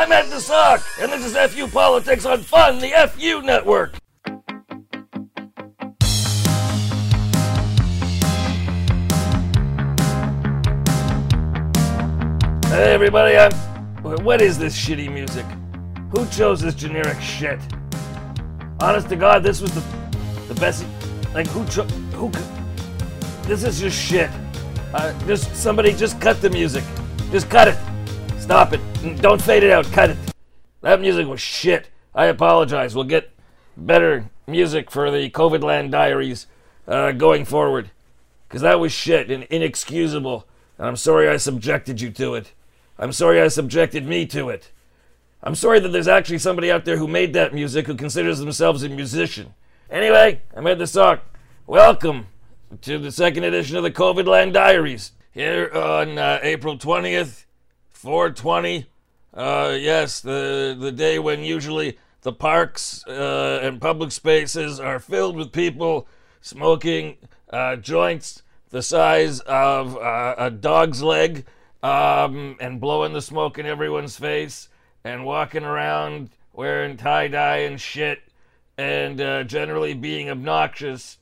I'm Ed the Sock, and this is FU Politics on Fun, the FU Network. Hey everybody, what is this shitty music? Who chose this generic shit? Honest to God, this was the best, like this is just shit. Somebody just cut the music. Just cut it. Stop it. Don't fade it out. Cut it. That music was shit. I apologize. We'll get better music for the COVID Land Diaries going forward. Because that was shit and inexcusable. And I'm sorry I subjected you to it. I'm sorry I subjected me to it. I'm sorry that there's actually somebody out there who made that music who considers themselves a musician. Anyway, I'm Ed the Sock. Welcome to the second edition of the COVID Land Diaries. Here on April 20th, 4/20. Yes, the day when usually the parks and public spaces are filled with people smoking joints the size of a dog's leg, and blowing the smoke in everyone's face, and walking around wearing tie-dye and shit, and generally being obnoxious.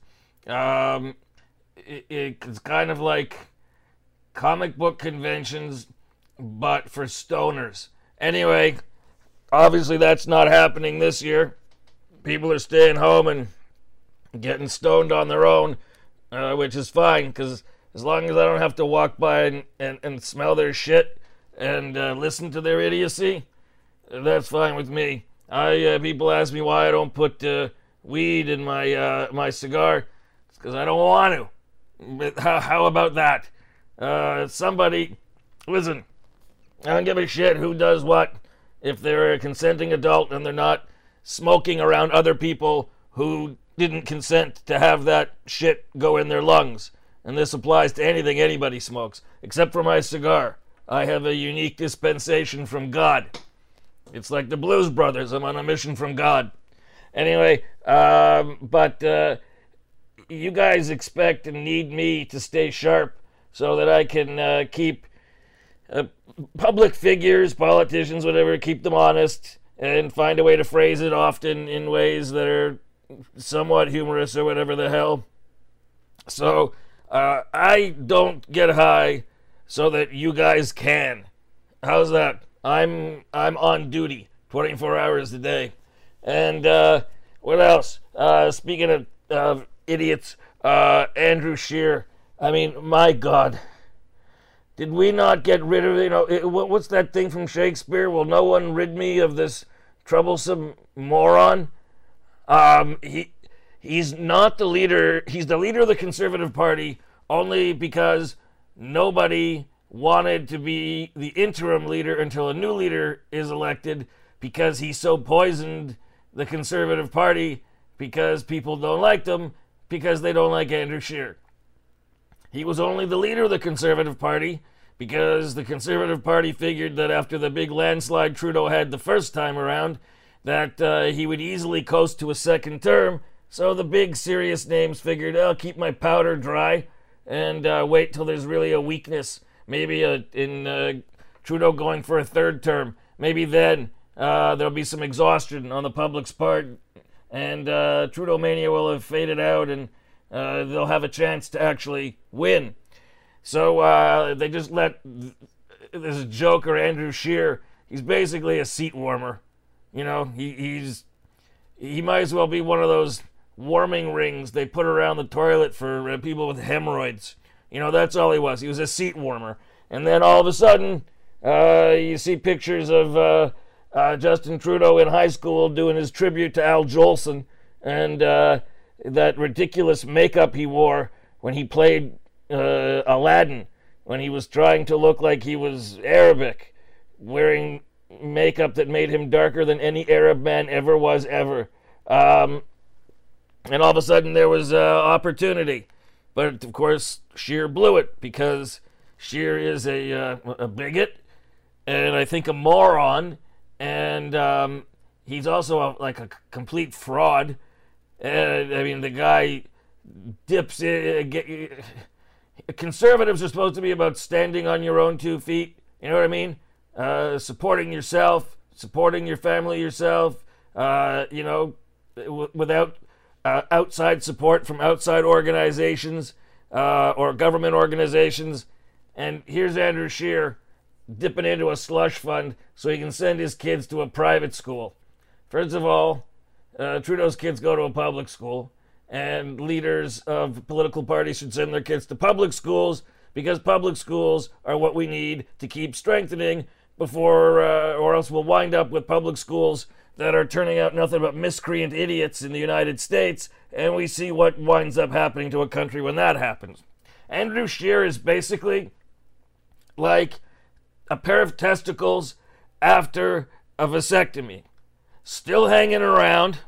It's kind of like comic book conventions, but for stoners. Anyway, obviously that's not happening this year. People are staying home and getting stoned on their own, which is fine, because as long as I don't have to walk by and smell their shit and listen to their idiocy, that's fine with me. People ask me why I don't put weed in my cigar. It's because I don't want to. But how about that? Somebody, listen, I don't give a shit who does what. If they're a consenting adult and they're not smoking around other people who didn't consent to have that shit go in their lungs. And this applies to anything anybody smokes, except for my cigar. I have a unique dispensation from God. It's like the Blues Brothers. I'm on a mission from God. Anyway, but you guys expect and need me to stay sharp so that I can keep public figures, politicians, whatever, keep them honest and find a way to phrase it often in ways that are somewhat humorous or whatever the hell. So I don't get high so that you guys can. How's that? I'm on duty 24 hours a day. And what else? Speaking of idiots, Andrew Scheer. I mean, my God. Did we not get rid of, what's that thing from Shakespeare? Will no one rid me of this troublesome moron? He's not the leader. He's the leader of the Conservative Party only because nobody wanted to be the interim leader until a new leader is elected, because he so poisoned the Conservative Party because people don't like them because they don't like Andrew Scheer. He was only the leader of the Conservative Party because the Conservative Party figured that after the big landslide Trudeau had the first time around, that he would easily coast to a second term. So the big serious names figured, I'll keep my powder dry and wait till there's really a weakness. Maybe in Trudeau going for a third term. Maybe then there'll be some exhaustion on the public's part, and Trudeau mania will have faded out, and they'll have a chance to actually win. So they just let this joker Andrew Scheer, he's basically a seat warmer. You know, he might as well be one of those warming rings they put around the toilet for people with hemorrhoids. You know, that's all he was. He was a seat warmer. And then all of a sudden, you see pictures of Justin Trudeau in high school doing his tribute to Al Jolson, and that ridiculous makeup he wore when he played Aladdin, when he was trying to look like he was Arabic, wearing makeup that made him darker than any Arab man ever was ever. And all of a sudden there was opportunity. But of course, Scheer blew it, because Scheer is a bigot, and I think a moron, and he's also a complete fraud. And I mean, the guy dips in. Conservatives are supposed to be about standing on your own 2 feet. You know what I mean? Supporting yourself, supporting your family yourself, without outside support from outside organizations or government organizations. And here's Andrew Scheer dipping into a slush fund so he can send his kids to a private school. First of all, Trudeau's kids go to a public school, and leaders of political parties should send their kids to public schools, because public schools are what we need to keep strengthening before, or else we'll wind up with public schools that are turning out nothing but miscreant idiots in the United States, and we see what winds up happening to a country when that happens. Andrew Scheer is basically like a pair of testicles after a vasectomy. Still hanging around,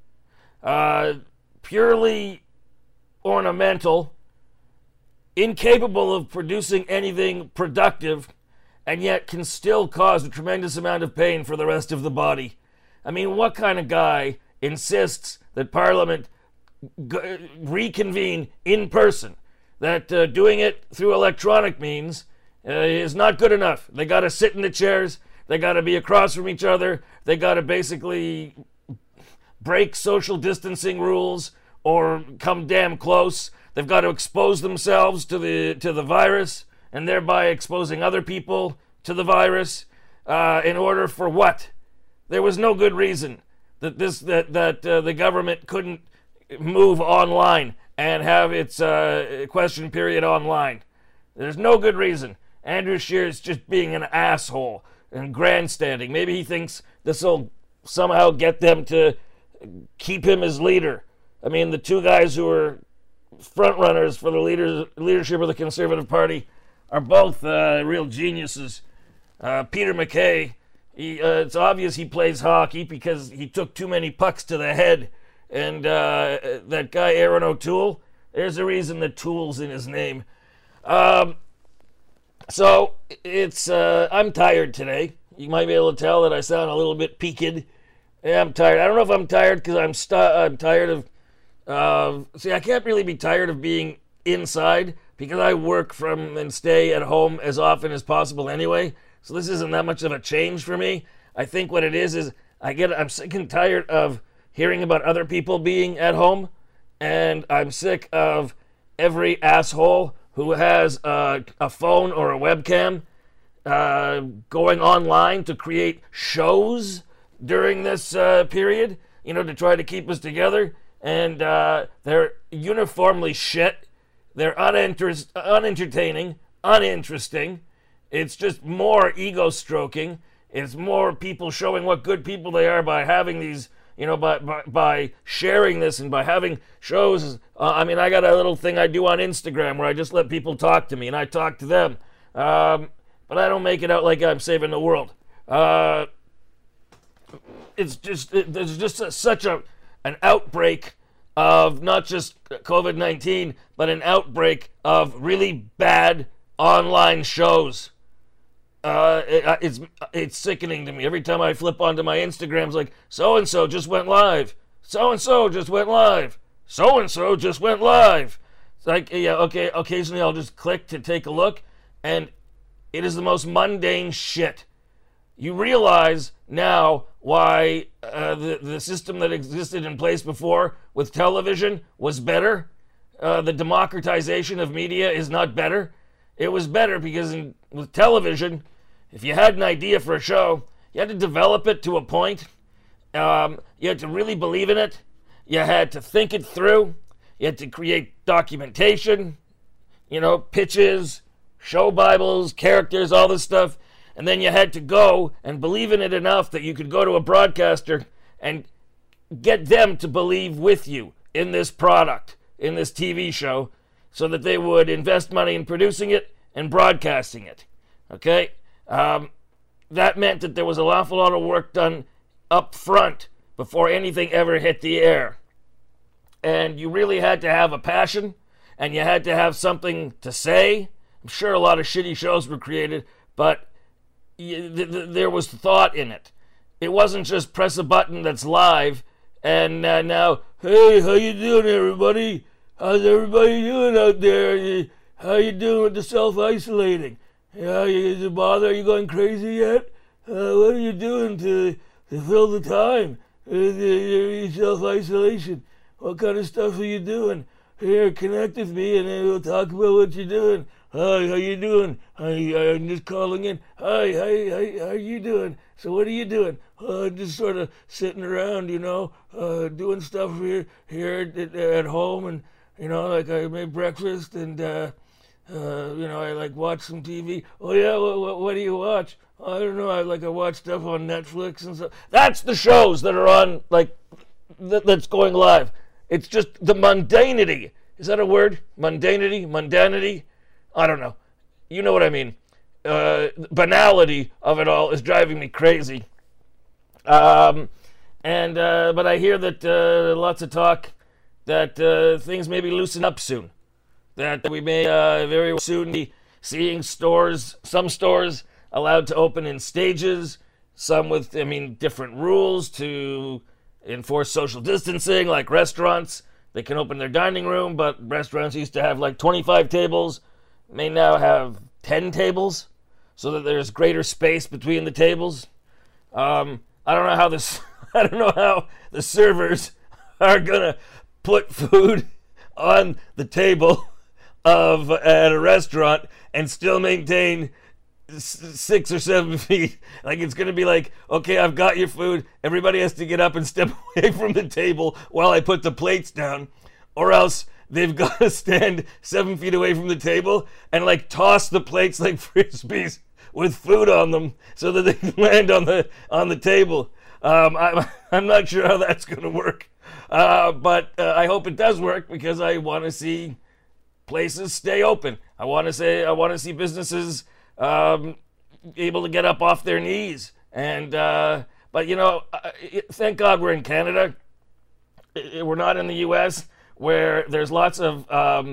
purely ornamental, incapable of producing anything productive, and yet can still cause a tremendous amount of pain for the rest of the body. I mean, what kind of guy insists that Parliament reconvene in person? That doing it through electronic means is not good enough. They got to sit in the chairs. They got to be across from each other. They got to basically break social distancing rules or come damn close. They've got to expose themselves to the virus, and thereby exposing other people to the virus. In order for what? There was no good reason that the government couldn't move online and have its question period online. There's no good reason. Andrew Scheer is just being an asshole and grandstanding. Maybe he thinks this will somehow get them to keep him as leader. I mean, the two guys who are front runners for the leadership of the Conservative Party are both real geniuses. Peter MacKay, it's obvious he plays hockey because he took too many pucks to the head. And that guy Aaron O'Toole, there's a reason that Toole's in his name. So it's I'm tired today. You might be able to tell that I sound a little bit peaked. Yeah, I'm tired. I don't know if I'm tired because I'm tired of. See, I can't really be tired of being inside because I work from and stay at home as often as possible anyway. So this isn't that much of a change for me. I think what it is I'm sick and tired of hearing about other people being at home, and I'm sick of every asshole who has a phone or a webcam going online to create shows during this period, to try to keep us together. And they're uniformly shit. They're unentertaining, uninteresting. It's just more ego stroking. It's more people showing what good people they are by having these, by sharing this and by having shows. I got a little thing I do on Instagram where I just let people talk to me and I talk to them. But I don't make it out like I'm saving the world. There's just such an outbreak of not just COVID-19, but an outbreak of really bad online shows. It's sickening to me. Every time I flip onto my Instagram, it's like, so-and-so just went live. So-and-so just went live. So-and-so just went live. It's like, yeah, okay, occasionally I'll just click to take a look, and it is the most mundane shit. You realize now why the system that existed in place before with television was better. The democratization of media is not better. It was better because with television, if you had an idea for a show, you had to develop it to a point. You had to really believe in it. You had to think it through. You had to create documentation, pitches, show Bibles, characters, all this stuff. And then you had to go and believe in it enough that you could go to a broadcaster and get them to believe with you in this product, in this TV show, so that they would invest money in producing it and broadcasting it. Okay? That meant that there was an awful lot of work done up front before anything ever hit the air. And you really had to have a passion, and you had to have something to say. I'm sure a lot of shitty shows were created, but there was thought in it. It wasn't just press a button that's live, and now, hey, how you doing, everybody? How's everybody doing out there? How you doing with the self-isolating? Yeah, is it bother? Are you going crazy yet? what are you doing to fill the time? Your self-isolation. What kind of stuff are you doing? Here, connect with me and then we'll talk about what you're doing. Hi, how you doing? I'm just calling in. Hi, how you doing? So what are you doing? Just sort of sitting around, doing stuff here at home, and like I made breakfast, and I like watch some TV. Oh yeah, what do you watch? I don't know. I watch stuff on Netflix and stuff. That's the shows that are on that's going live. It's just the mundanity. Is that a word? Mundanity? I don't know. You know what I mean. Banality of it all is driving me crazy. But I hear that lots of talk that things may be loosen up soon. That we may very soon be seeing some stores allowed to open in stages, some with, different rules to enforce social distancing, like restaurants. They can open their dining room, but restaurants used to have 25 tables, may now have 10 tables, so that there's greater space between the tables. I don't know how I don't know how the servers are gonna put food on the table at a restaurant and still maintain 6 or 7 feet. It's gonna be okay, I've got your food. Everybody has to get up and step away from the table while I put the plates down, or else they've got to stand 7 feet away from the table and toss the plates like frisbees with food on them so that they can land on the table. I'm not sure how that's gonna work, but I hope it does work, because I want to see places stay open. I want to see businesses able to get up off their knees. And but thank God we're in Canada. We're not in the U.S., where there's lots of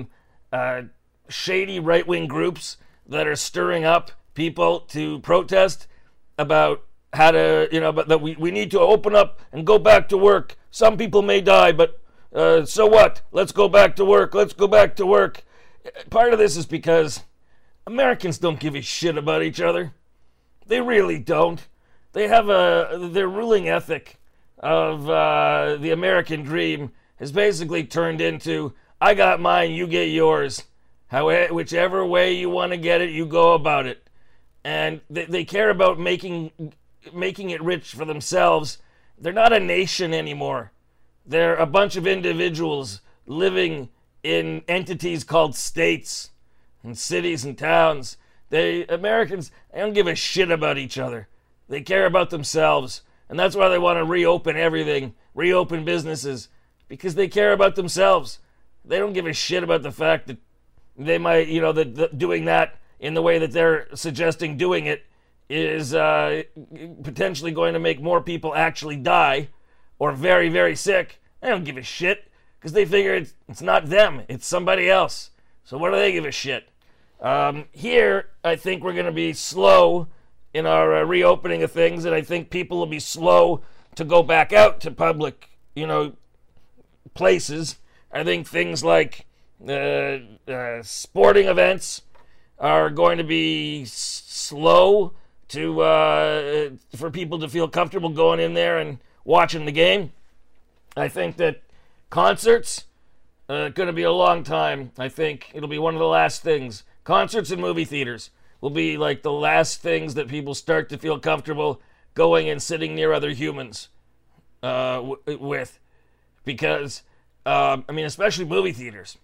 shady right-wing groups that are stirring up people to protest about how to, but that we need to open up and go back to work. Some people may die, but so what? Let's go back to work. Let's go back to work. Part of this is because Americans don't give a shit about each other. They really don't. They have their ruling ethic of the American dream has basically turned into, I got mine, you get yours. Whichever way you want to get it, you go about it. And they care about making it rich for themselves. They're not a nation anymore. They're a bunch of individuals living in entities called states and cities and towns. Americans, they don't give a shit about each other. They care about themselves. And that's why they want to reopen everything, reopen businesses, because they care about themselves. They don't give a shit about the fact that they might, that doing that in the way that they're suggesting doing it is potentially going to make more people actually die or very, very sick. They don't give a shit, because they figure it's not them, it's somebody else. So what do they give a shit? Here, I think we're going to be slow in our reopening of things, and I think people will be slow to go back out to public, places. I think things like sporting events are going to be slow for people to feel comfortable going in there and watching the game. I think that concerts going to be a long time. I think it'll be one of the last things. Concerts and movie theaters will be the last things that people start to feel comfortable going and sitting near other humans with. Because, especially movie theaters.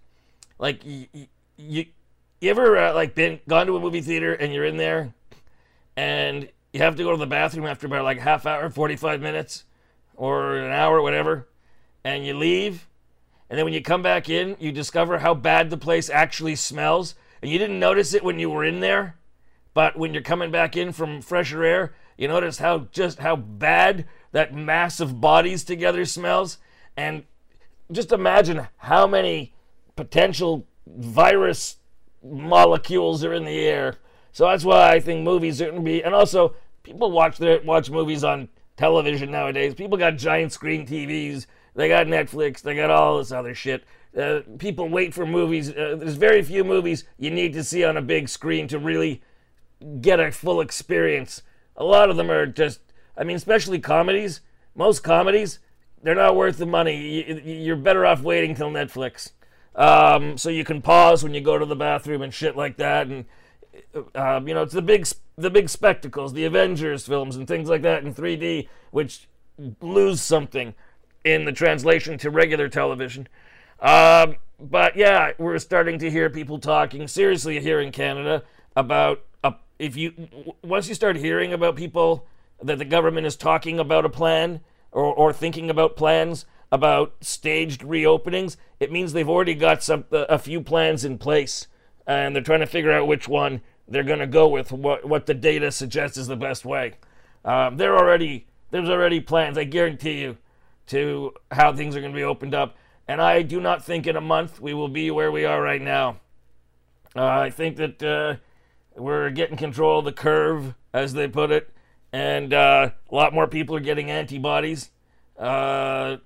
You ever gone to a movie theater and you're in there and you have to go to the bathroom after about half hour, 45 minutes, or an hour, whatever, and you leave, and then when you come back in, you discover how bad the place actually smells, and you didn't notice it when you were in there, but when you're coming back in from fresher air, you notice how bad that mass of bodies together smells. And just imagine how many potential virus molecules are in the air. So that's why I think movies are going to be, and also people watch movies on television nowadays. People got giant screen TVs, they got Netflix, they got all this other shit. People wait for movies. There's very few movies you need to see on a big screen to really get a full experience a lot of them are just, I mean, especially comedies. Most comedies, they're not worth the money. You're better off waiting till Netflix. So you can pause when you go to the bathroom and shit like that. And, it's the big spectacles, the Avengers films and things like that in 3D, which lose something in the translation to regular television. But yeah, we're starting to hear people talking seriously here in Canada about once you start hearing about people that the government is talking about a plan or thinking about plans about staged reopenings, it means they've already got a few plans in place, and they're trying to figure out which one they're going to go with, what the data suggests is the best way. There's already plans, I guarantee you, to how things are going to be opened up. And I do not think in a month we will be where we are right now. I think that we're getting control of the curve, as they put it, and a lot more people are getting antibodies. Listen,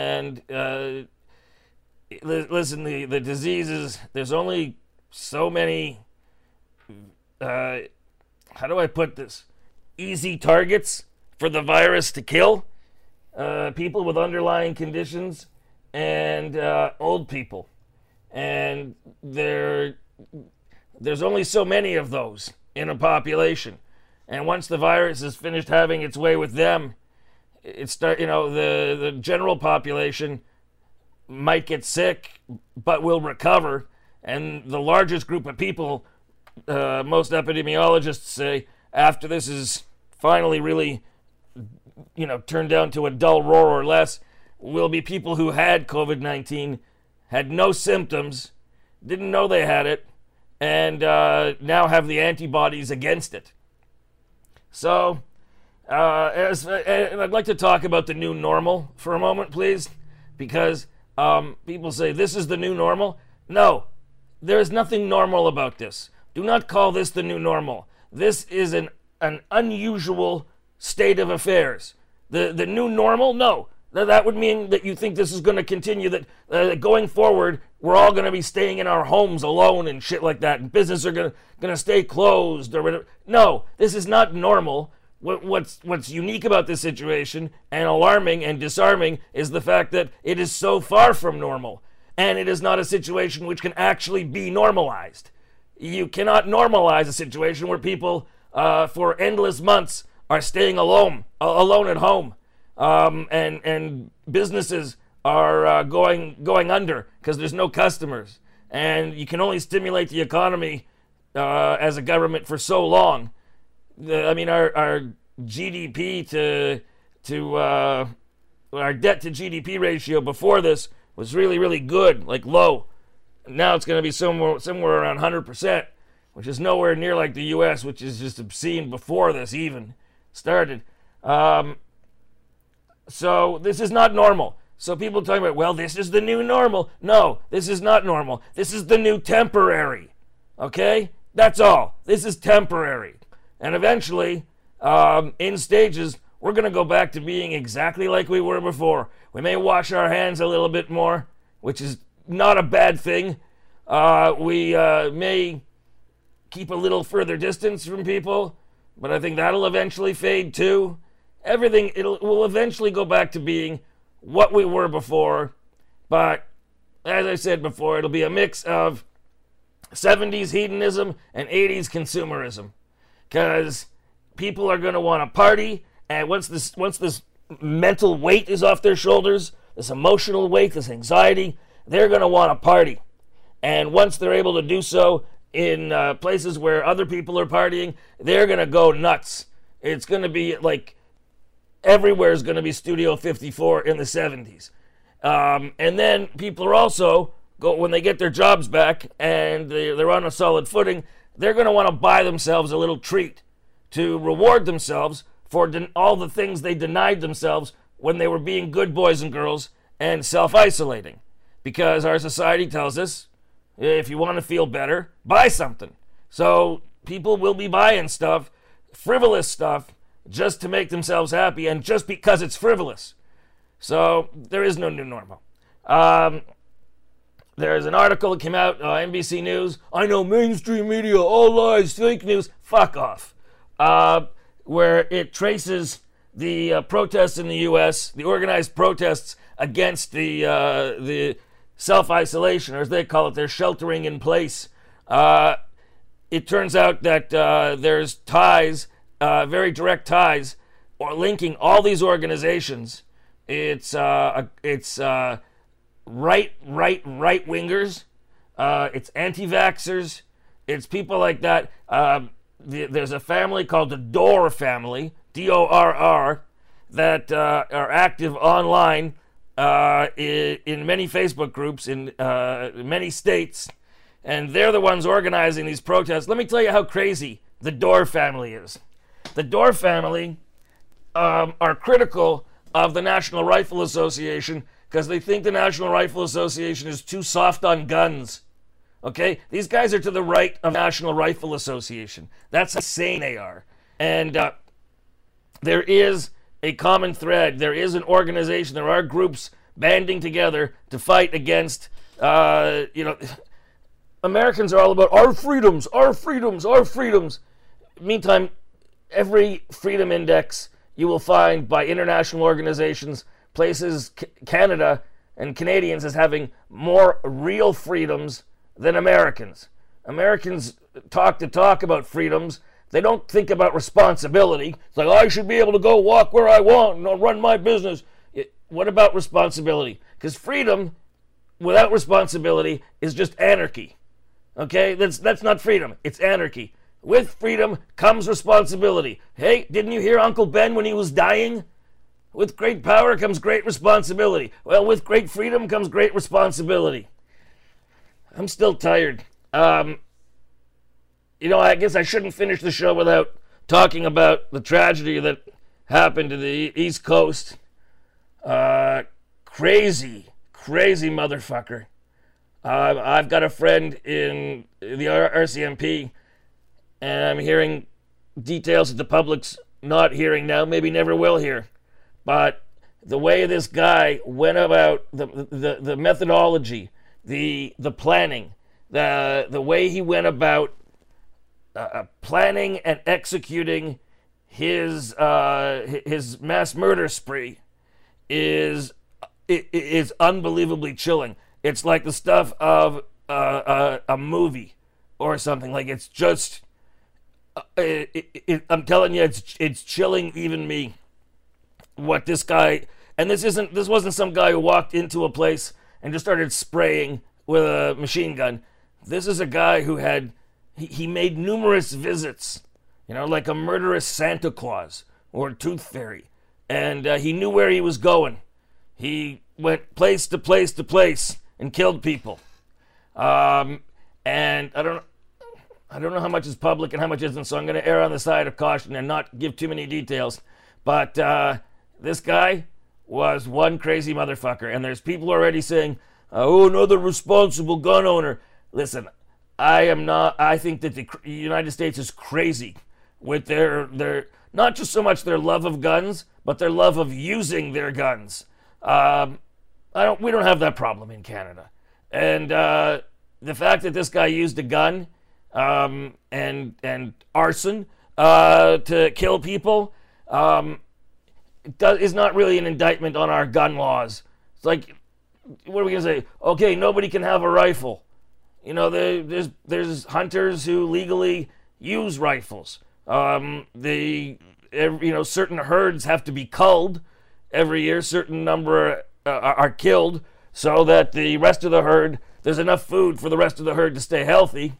the diseases, there's only so many, how do I put this, easy targets for the virus to kill. People with underlying conditions and old people. And there's only so many of those in a population. And once the virus is finished having its way with them, the general population might get sick, but will recover. And the largest group of people, most epidemiologists say, after this is finally really, turned down to a dull roar or less, will be people who had COVID-19, had no symptoms, didn't know they had it, and now have the antibodies against it. So, and I'd like to talk about the new normal for a moment, please, because people say, this is the new normal. No, there is nothing normal about this. Do not call this the new normal. This is an unusual state of affairs. The new normal? No. That would mean that you think this is going to continue, that going forward, we're all going to be staying in our homes alone and shit like that, and businesses are going to stay closed or whatever. No, this is not normal. What's unique about this situation, and alarming and disarming, is the fact that it is so far from normal, and it is not a situation which can actually be normalized. You cannot normalize a situation where people, for endless months, are staying alone at home. And businesses are going under because there's no customers, and you can only stimulate the economy as a government for so long. Our GDP to our debt to GDP ratio before this was really, really good, like low. Now it's going to be somewhere around 100%, which is nowhere near like the U.S., which is just obscene before this even started. So this is not normal. So people talking about, well, this is the new normal. No, this is not normal. This is the new temporary. Okay? That's all. This is temporary. And eventually, in stages, we're going to go back to being exactly like we were before. We may wash our hands a little bit more, which is not a bad thing. We may keep a little further distance from people, but I think that'll eventually fade too. Everything will eventually go back to being what we were before, but as I said before, it'll be a mix of 70s hedonism and 80s consumerism, because people are going to want to party, and once this mental weight is off their shoulders, this emotional weight, this anxiety, they're going to want to party. And once they're able to do so in places where other people are partying, they're going to go nuts. It's going to be like everywhere is going to be Studio 54 in the 70s. And then people are also, when they get their jobs back and they're on a solid footing, they're going to want to buy themselves a little treat to reward themselves for all the things they denied themselves when they were being good boys and girls and self-isolating. Because our society tells us, if you want to feel better, buy something. So people will be buying stuff, frivolous stuff, just to make themselves happy, and just because it's frivolous. So there is no new normal. There's an article that came out, NBC News. I know mainstream media, all lies, fake news. Fuck off. where it traces the protests in the U.S., the organized protests against the self-isolation, or as they call it, their sheltering in place. It turns out that there's ties, very direct ties, or linking all these organizations. It's right wingers. It's anti-vaxxers. It's people like that. There's a family called the Dorr family, D-O-R-R, that are active online in many Facebook groups in many states, and they're the ones organizing these protests. Let me tell you how crazy the Dorr family is. The Dorr family are critical of the National Rifle Association because they think the National Rifle Association is too soft on guns. Okay? These guys are to the right of National Rifle Association. That's how insane they are. And there is a common thread. There is an organization. There are groups banding together to fight against, Americans are all about our freedoms, our freedoms, our freedoms. Meantime, every freedom index you will find by international organizations places Canada and Canadians as having more real freedoms than Americans. Americans talk about freedoms. They don't think about responsibility. It's like, I should be able to go walk where I want and I'll run my business. What about responsibility? Because freedom without responsibility is just anarchy. Okay? That's not freedom. It's anarchy. With freedom comes responsibility. Hey, didn't you hear Uncle Ben when he was dying? With great power comes great responsibility. Well, with great freedom comes great responsibility. I'm still tired. I guess I shouldn't finish the show without talking about the tragedy that happened to the East Coast. Crazy motherfucker. I've got a friend in the RCMP, and I'm hearing details that the public's not hearing now, maybe never will hear. But the way this guy went about the methodology, the planning, the way he went about planning and executing his mass murder spree is unbelievably chilling. It's like the stuff of a movie or something. Like, it's just I'm telling you, it's chilling even me. What this guy, and this wasn't some guy who walked into a place and just started spraying with a machine gun. This is a guy who he made numerous visits, like a murderous Santa Claus or Tooth Fairy, and he knew where he was going. He went place to place to place and killed people. And I don't know how much is public and how much isn't, so I'm going to err on the side of caution and not give too many details. But this guy was one crazy motherfucker, and there's people already saying, another responsible gun owner. Listen, I am not. I think that the United States is crazy with their not just so much their love of guns, but their love of using their guns. We don't have that problem in Canada, and the fact that this guy used a gun and arson to kill people is not really an indictment on our gun laws. It's like, what are we gonna say? Okay, nobody can have a rifle. There's hunters who legally use rifles. Certain herds have to be culled every year. Certain number are killed so that the rest of the herd, there's enough food for the rest of the herd to stay healthy.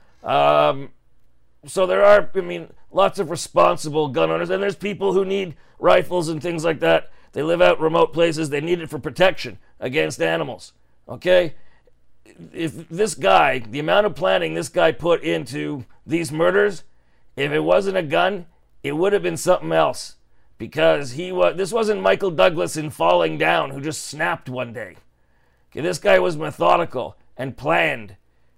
So there are, lots of responsible gun owners, and there's people who need rifles and things like that. They live out remote places. They need it for protection against animals. Okay? If this guy, the amount of planning this guy put into these murders, if it wasn't a gun, it would have been something else. Because this wasn't Michael Douglas in Falling Down who just snapped one day. Okay, this guy was methodical and planned.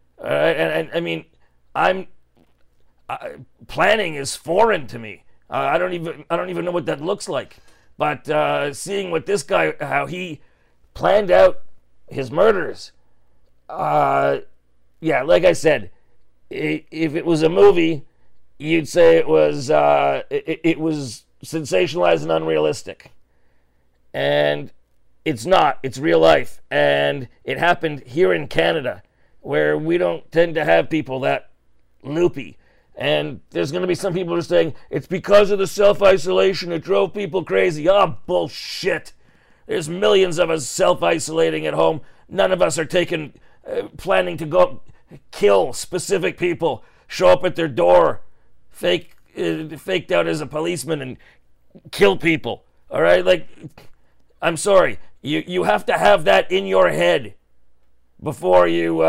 Planning is foreign to me. I don't even know what that looks like. But seeing what this guy, how he planned out his murders, like I said, if it was a movie, you'd say it was it was sensationalized and unrealistic. And it's not. It's real life. And it happened here in Canada, where we don't tend to have people that loopy. And there's going to be some people who are saying, it's because of the self-isolation it drove people crazy. Oh, bullshit. There's millions of us self-isolating at home. None of us are planning to go kill specific people, show up at their door, faked out as a policeman and kill people. All right? Like, I'm sorry. You have to have that in your head before you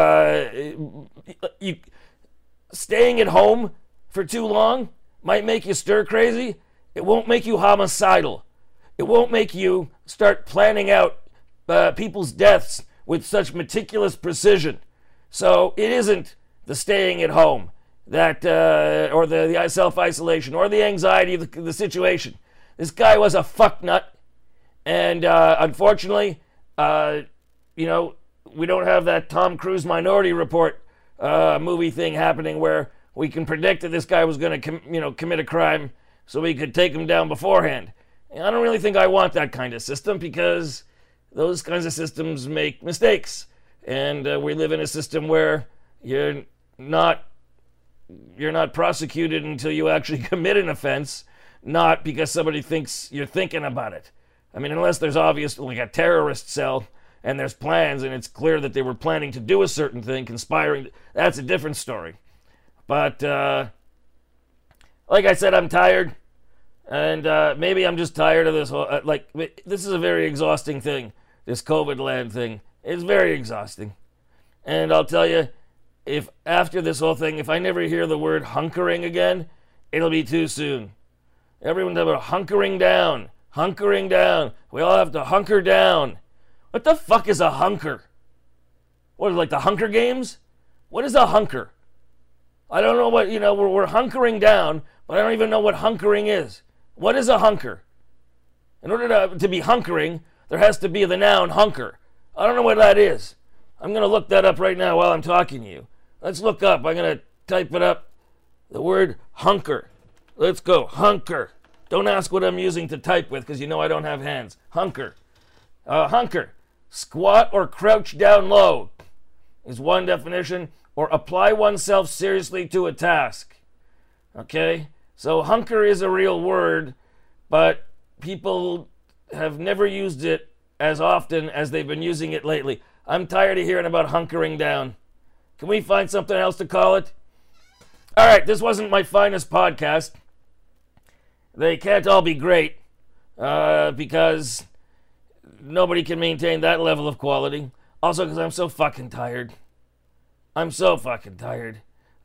staying at home for too long might make you stir crazy. It won't make you homicidal. It won't make you start planning out people's deaths with such meticulous precision. So it isn't the staying at home that or the self-isolation or the anxiety of the situation. This guy was a fucknut. And unfortunately, we don't have that Tom Cruise Minority Report movie thing happening where we can predict that this guy was going to, commit a crime so we could take him down beforehand. And I don't really think I want that kind of system because those kinds of systems make mistakes. And we live in a system where you're not prosecuted until you actually commit an offense, not because somebody thinks you're thinking about it. I mean, unless there's obviously like a terrorist cell and there's plans and it's clear that they were planning to do a certain thing, conspiring, that's a different story. But like I said, I'm tired. And maybe I'm just tired of this whole, this is a very exhausting thing, this COVID land thing. It's very exhausting. And I'll tell you, if after this whole thing, if I never hear the word hunkering again, it'll be too soon. Everyone's about hunkering down. Hunkering down. We all have to hunker down. What the fuck is a hunker? What, like the Hunger Games? What is a hunker? I don't know what, we're hunkering down, but I don't even know what hunkering is. What is a hunker? In order to be hunkering, there has to be the noun hunker. I don't know what that is. I'm going to look that up right now while I'm talking to you. Let's look up. I'm going to type it up. The word hunker. Let's go. Hunker. Don't ask what I'm using to type with because I don't have hands. Hunker. Hunker. Squat or crouch down low is one definition, or apply oneself seriously to a task. Okay? So hunker is a real word, but people have never used it as often as they've been using it lately. I'm tired of hearing about hunkering down. Can we find something else to call it? All right, this wasn't my finest podcast. They can't all be great because nobody can maintain that level of quality. Also, because I'm so fucking tired. I'm so fucking tired.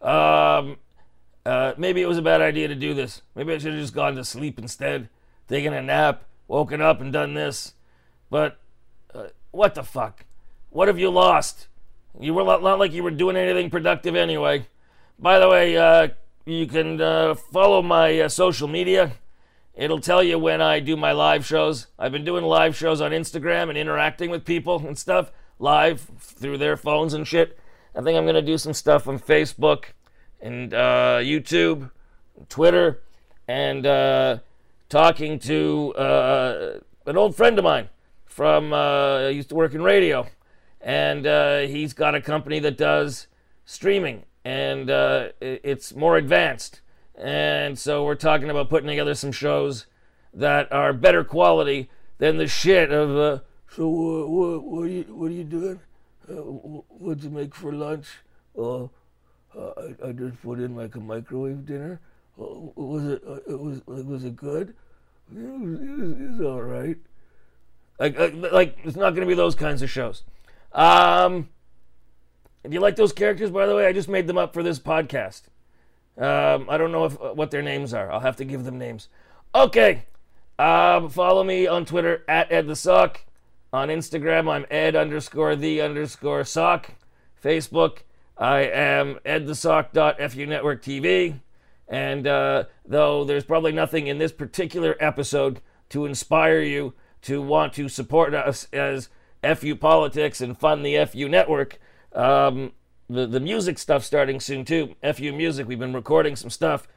Maybe it was a bad idea to do this. Maybe I should have just gone to sleep instead, taken a nap, woken up and done this. But what the fuck? What have you lost? You were not like you were doing anything productive anyway. By the way, you can follow my social media. It'll tell you when I do my live shows. I've been doing live shows on Instagram and interacting with people and stuff live through their phones and shit. I think I'm going to do some stuff on Facebook and YouTube, Twitter, and talking to an old friend of mine from, I used to work in radio. And he's got a company that does streaming, and it's more advanced. And so we're talking about putting together some shows that are better quality than the shit of, so what are you doing? What'd you make for lunch? I just put in like a microwave dinner. Was it good? It was all right. Like it's not going to be those kinds of shows. If you like those characters, by the way, I just made them up for this podcast. I don't know what their names are. I'll have to give them names. Okay. Follow me on Twitter at @EdTheSock. On Instagram, I'm ed_the_sock. Facebook, I am edthesock.funetworktv. And though there's probably nothing in this particular episode to inspire you to want to support us as FU Politics and fund the FU Network, the music stuff starting soon too. FU Music, we've been recording some stuff.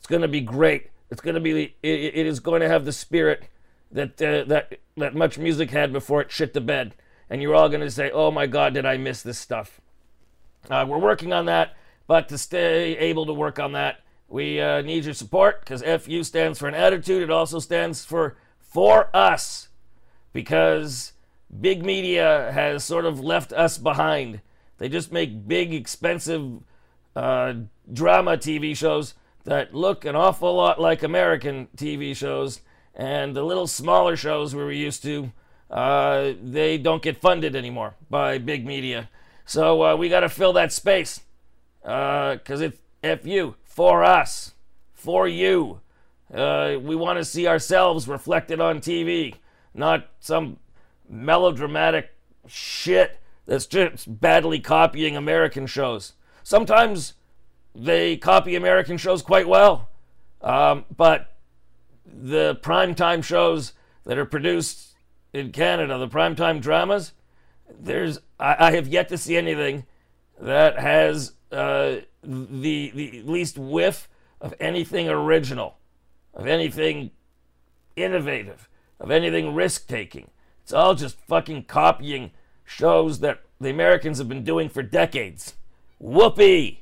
It's going to be great. It's going to be. It is going to have the spirit that Much Music had before it shit the bed. And you're all going to say, "Oh my God, did I miss this stuff?" We're working on that, but to stay able to work on that, we need your support, because FU stands for an attitude. It also stands for us, because big media has sort of left us behind. They just make big, expensive drama TV shows that look an awful lot like American TV shows, and the little smaller shows we were used to, they don't get funded anymore by big media. So we got to fill that space, because it's FU, for us, for you. We want to see ourselves reflected on TV, not some melodramatic shit that's just badly copying American shows. Sometimes they copy American shows quite well, but the primetime shows that are produced in Canada, the primetime dramas, I have yet to see anything that has the least whiff of anything original, of anything innovative, of anything risk-taking. It's all just fucking copying shows that the Americans have been doing for decades. Whoopee!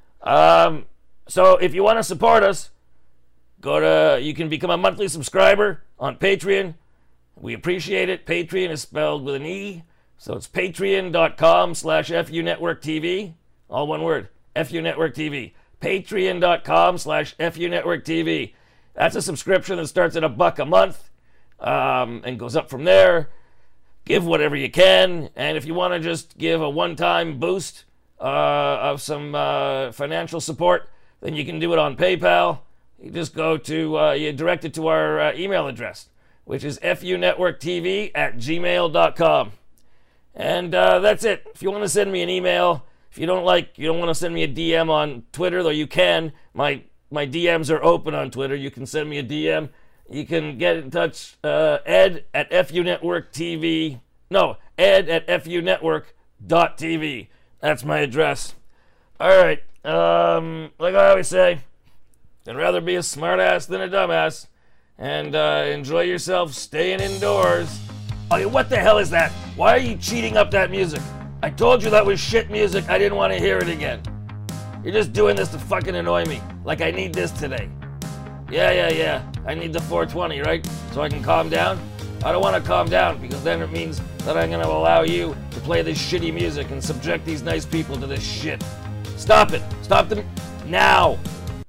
So if you want to support us, you can become a monthly subscriber on Patreon. We appreciate it. Patreon is spelled with an E. So it's patreon.com/FU Network TV. All one word. FU Network TV. Patreon.com/FU Network TV. That's a subscription that starts at $1 a month and goes up from there. Give whatever you can. And if you want to just give a one-time boost of some financial support, then you can do it on PayPal. You just go to, you direct it to our email address, which is funetworktv@gmail.com. And that's it. If you want to send me an email, if you don't want to send me a DM on Twitter, though you can. My DMs are open on Twitter. You can send me a DM. You can get in touch, ed@funetworktv. No, ed@funetwork.tv. That's my address. All right. Like I always say, I'd rather be a smartass than a dumbass. And enjoy yourself staying indoors. Oh, yeah, what the hell is that? Why are you cheating up that music? I told you that was shit music. I didn't want to hear it again. You're just doing this to fucking annoy me. Like I need this today. Yeah. I need the 420, right? So I can calm down? I don't want to calm down, because then it means that I'm going to allow you to play this shitty music and subject these nice people to this shit. Stop it. Stop them now.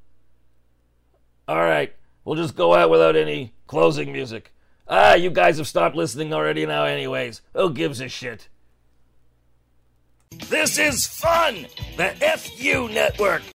All right. We'll just go out without any closing music. You guys have stopped listening already now anyways. Who gives a shit? This is fun! The FU Network!